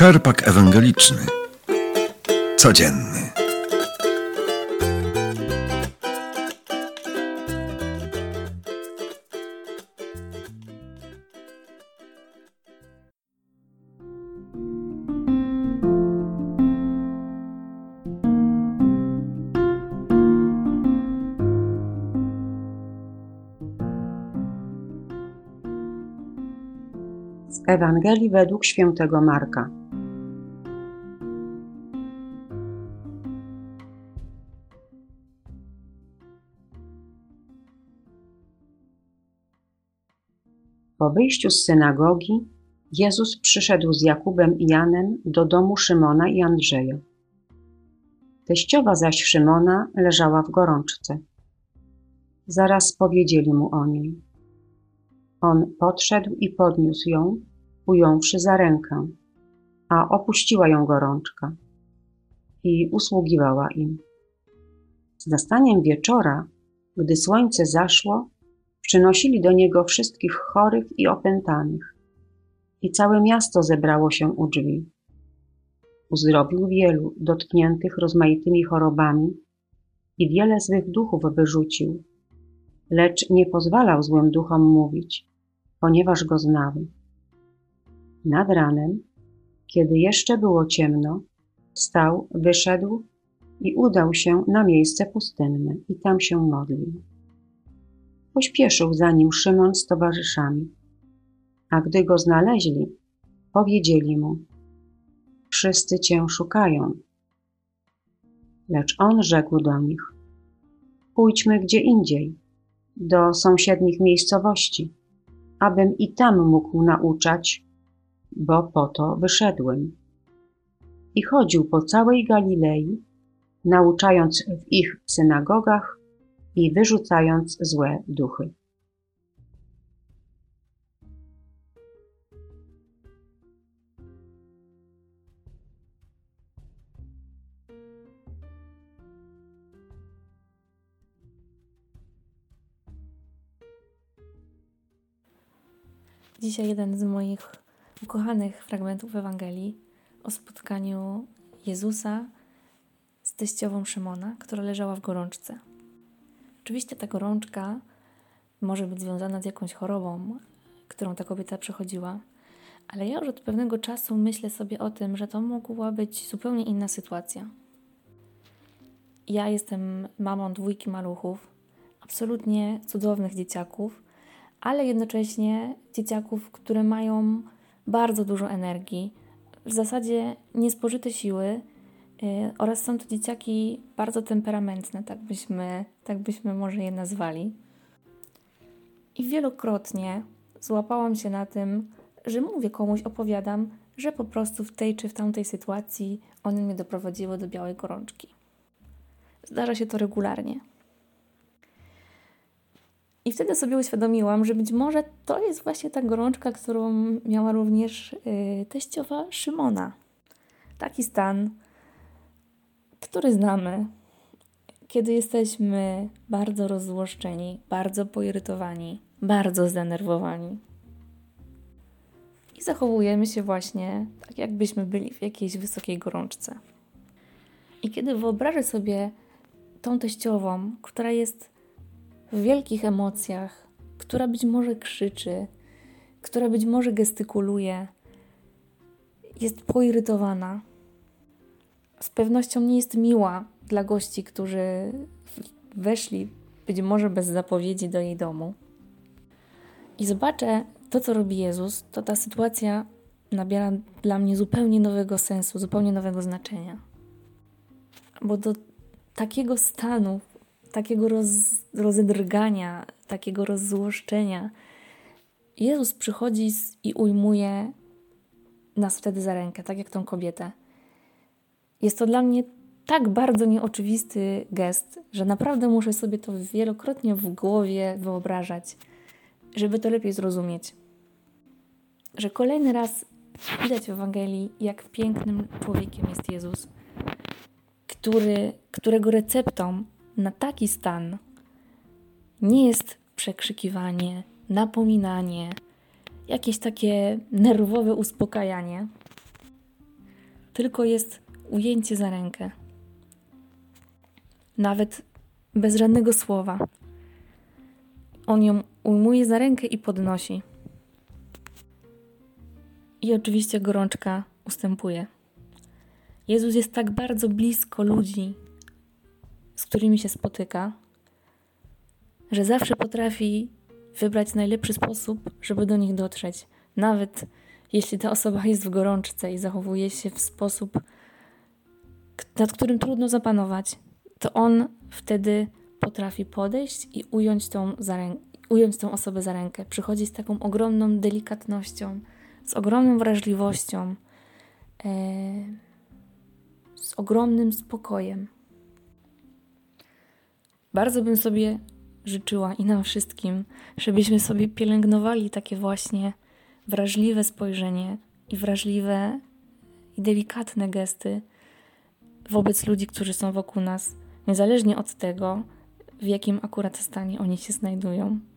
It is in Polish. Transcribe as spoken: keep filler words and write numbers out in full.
Czerpak ewangeliczny. Codzienny. Z Ewangelii według świętego Marka. Po wyjściu z synagogi Jezus przyszedł z Jakubem i Janem do domu Szymona i Andrzeja. Teściowa zaś Szymona leżała w gorączce. Zaraz powiedzieli mu o niej. On podszedł i podniósł ją, ująwszy za rękę, a opuściła ją gorączka i usługiwała im. Z nastaniem wieczora, gdy słońce zaszło, przynosili do niego wszystkich chorych i opętanych i całe miasto zebrało się u drzwi. Uzdrowił wielu dotkniętych rozmaitymi chorobami i wiele złych duchów wyrzucił, lecz nie pozwalał złym duchom mówić, ponieważ go znały. Nad ranem, kiedy jeszcze było ciemno, wstał, wyszedł i udał się na miejsce pustynne i tam się modlił. Pośpieszył za nim Szymon z towarzyszami, a gdy go znaleźli, powiedzieli mu: wszyscy cię szukają. Lecz on rzekł do nich: pójdźmy gdzie indziej, do sąsiednich miejscowości, abym i tam mógł nauczać, bo po to wyszedłem. I chodził po całej Galilei, nauczając w ich synagogach i wyrzucając złe duchy. Dzisiaj jeden z moich ukochanych fragmentów Ewangelii o spotkaniu Jezusa z teściową Szymona, która leżała w gorączce. Oczywiście ta gorączka może być związana z jakąś chorobą, którą ta kobieta przechodziła, ale ja już od pewnego czasu myślę sobie o tym, że to mogła być zupełnie inna sytuacja. Ja jestem mamą dwójki maluchów, absolutnie cudownych dzieciaków, ale jednocześnie dzieciaków, które mają bardzo dużo energii, w zasadzie niespożyte siły yy, oraz są to dzieciaki bardzo temperamentne, tak byśmy, tak byśmy może je nazwali. I wielokrotnie złapałam się na tym, że mówię komuś, opowiadam, że po prostu w tej czy w tamtej sytuacji one mnie doprowadziły do białej gorączki. Zdarza się to regularnie. I wtedy sobie uświadomiłam, że być może to jest właśnie ta gorączka, którą miała również yy, teściowa Szymona. Taki stan, który znamy, kiedy jesteśmy bardzo rozzłoszczeni, bardzo poirytowani, bardzo zdenerwowani. I zachowujemy się właśnie tak, jakbyśmy byli w jakiejś wysokiej gorączce. I kiedy wyobrażę sobie tą teściową, która jest w wielkich emocjach, która być może krzyczy, która być może gestykuluje, jest poirytowana. Z pewnością nie jest miła dla gości, którzy weszli być może bez zapowiedzi do jej domu. I zobaczę to, co robi Jezus, to ta sytuacja nabiera dla mnie zupełnie nowego sensu, zupełnie nowego znaczenia. Bo do takiego stanu, takiego roz, rozedrgania, takiego rozzłoszczenia Jezus przychodzi i ujmuje nas wtedy za rękę, tak jak tą kobietę. Jest to dla mnie tak bardzo nieoczywisty gest, że naprawdę muszę sobie to wielokrotnie w głowie wyobrażać, żeby to lepiej zrozumieć. Że kolejny raz widać w Ewangelii, jak pięknym człowiekiem jest Jezus, który, którego receptą na taki stan nie jest przekrzykiwanie, napominanie, jakieś takie nerwowe uspokajanie, tylko jest ujęcie za rękę. Nawet bez żadnego słowa. On ją ujmuje za rękę i podnosi. I oczywiście gorączka ustępuje. Jezus jest tak bardzo blisko ludzi, z którymi się spotyka, że zawsze potrafi wybrać najlepszy sposób, żeby do nich dotrzeć. Nawet jeśli ta osoba jest w gorączce i zachowuje się w sposób, nad którym trudno zapanować, to on wtedy potrafi podejść i ująć tą, za rę- ująć tą osobę za rękę. Przychodzi z taką ogromną delikatnością, z ogromną wrażliwością, e, z ogromnym spokojem. Bardzo bym sobie życzyła i nam wszystkim, żebyśmy sobie pielęgnowali takie właśnie wrażliwe spojrzenie i wrażliwe i delikatne gesty wobec ludzi, którzy są wokół nas, niezależnie od tego, w jakim akurat stanie oni się znajdują.